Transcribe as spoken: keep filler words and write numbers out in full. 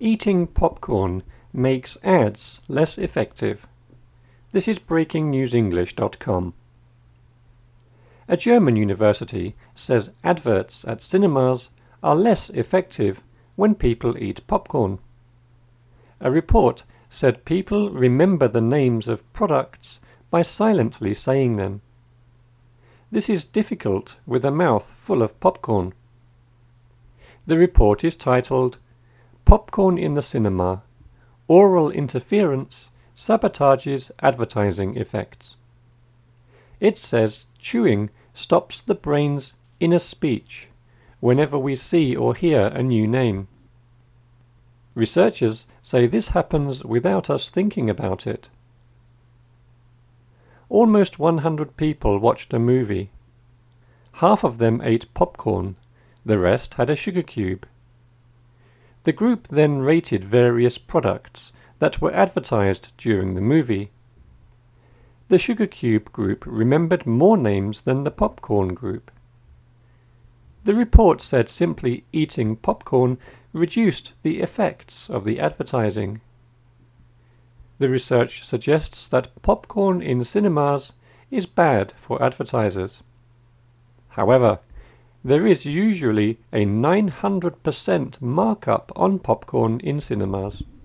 Eating popcorn makes ads less effective. This is breaking news english dot com. A German university says adverts at cinemas are less effective when people eat popcorn. A report said people remember the names of products by silently saying them. This is difficult with a mouth full of popcorn. The report is titled Popcorn in the Cinema: Oral Interference Sabotages Advertising Effects. It says chewing stops the brain's inner speech whenever we see or hear a new name. Researchers say this happens without us thinking about it. Almost one hundred people watched a movie. Half of them ate popcorn, the rest had a sugar cube. The group then rated various products that were advertised during the movie. The sugar cube group remembered more names than the popcorn group. The report said simply eating popcorn reduced the effects of the advertising. The research suggests that popcorn in cinemas is bad for advertisers. However, there is usually a nine hundred percent markup on popcorn in cinemas.